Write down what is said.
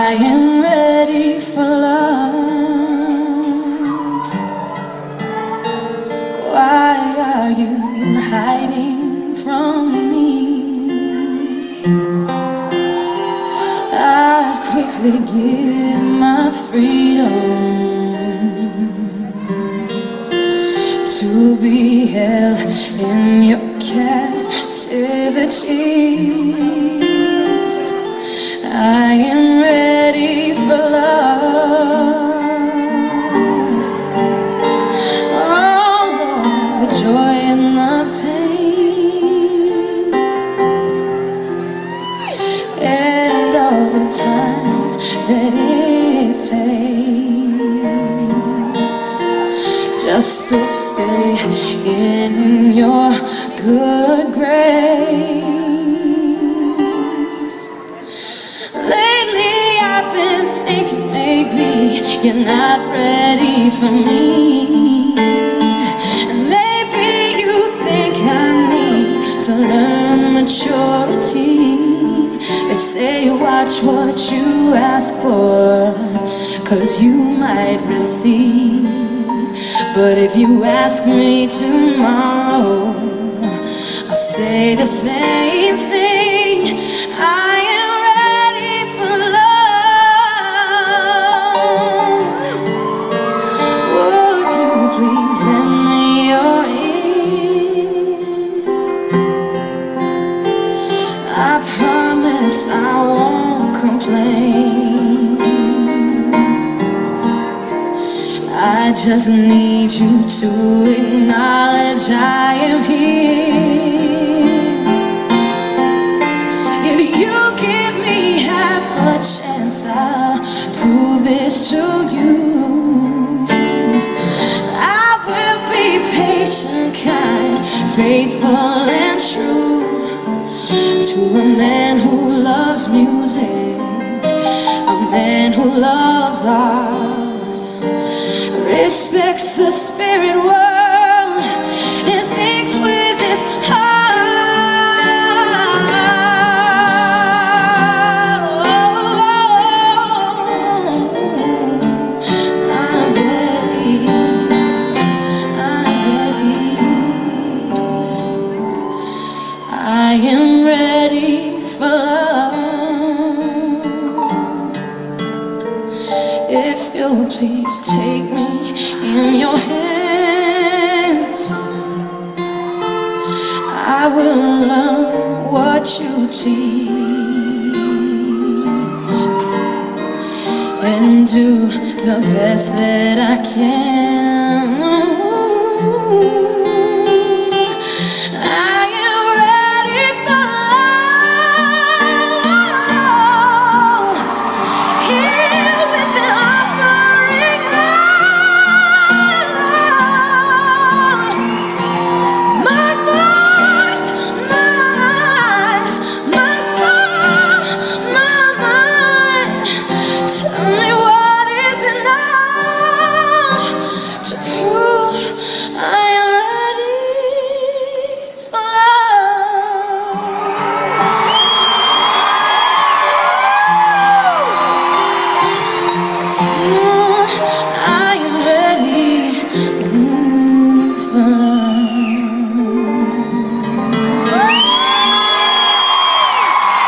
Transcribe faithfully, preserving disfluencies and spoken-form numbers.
I am ready for love. Why are you hiding from me? I'd quickly give my freedom to be held in your captivity. I am ready for love. Oh Lord, the joy and the pain, and all the time that it takes just to stay in your good grace. Lately I've been thinking maybe you're not ready for me, and maybe you think I need to learn maturity. They say watch what you ask for, 'cause you might receive. But if you ask me tomorrow, I'll say the same thing. I am ready for love. Would you please lend me your ear? I promise I won't complain. I just need you to acknowledge I am here. If you give me half a chance, I'll prove this to you. I will be patient, kind, faithful and true to a man who loves music, a man who loves art, respects the spirit world and thinks with his heart. I'm ready, I'm ready, I am ready for love. If you'll please take me in your hands, I will learn what you teach and do the best that I can.